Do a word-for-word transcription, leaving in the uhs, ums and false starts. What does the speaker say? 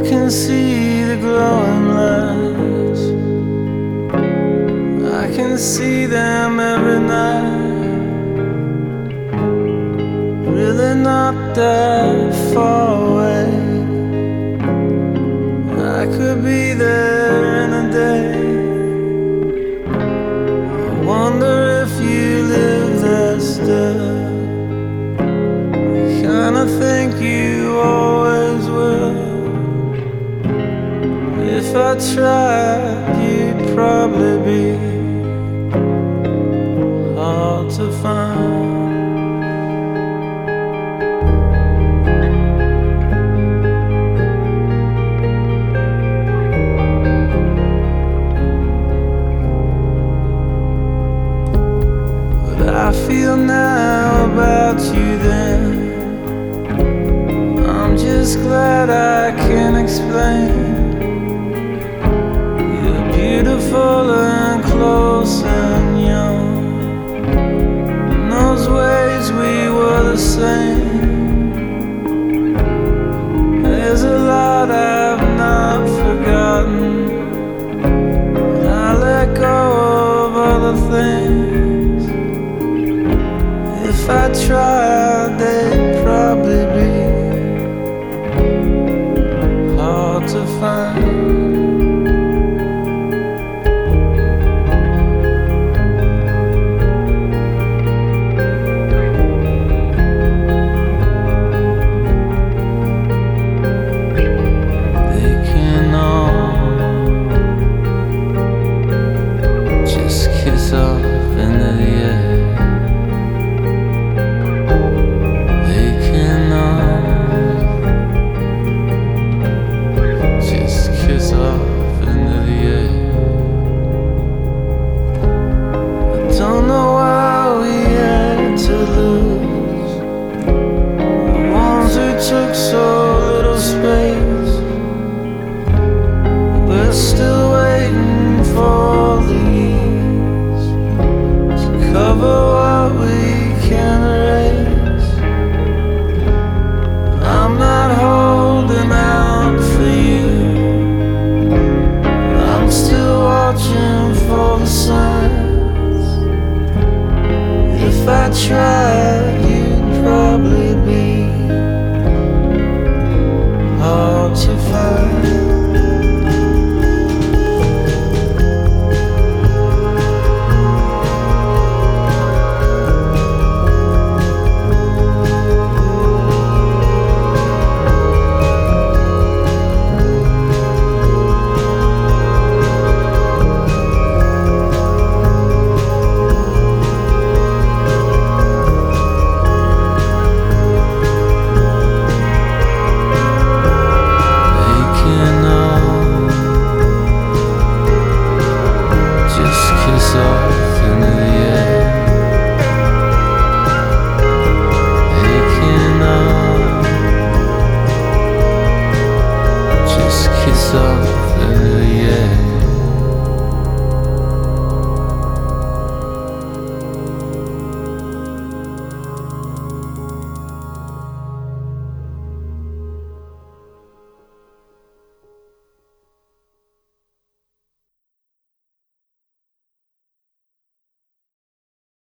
can see the glowing lights. I can see them every night. Really not that far away. I could be there in a day. I wonder if you live there still. Kinda think you always will. If I tried, you'd probably be hard to find. What I feel now about you then, I'm just glad I can explain. You're beautiful and close and young. In those ways we were the same. There's a lot I've not forgotten, and I let go of other things. If I tried, they'd probably be hard to find. They can all just kiss off into the air. They can all just kiss off into the air. I don't know why we had to lose the ones who took so little space. We're still waiting for the years to cover what we can erase. I'm not holding out for you. I'm still watching for the signs. If I tried,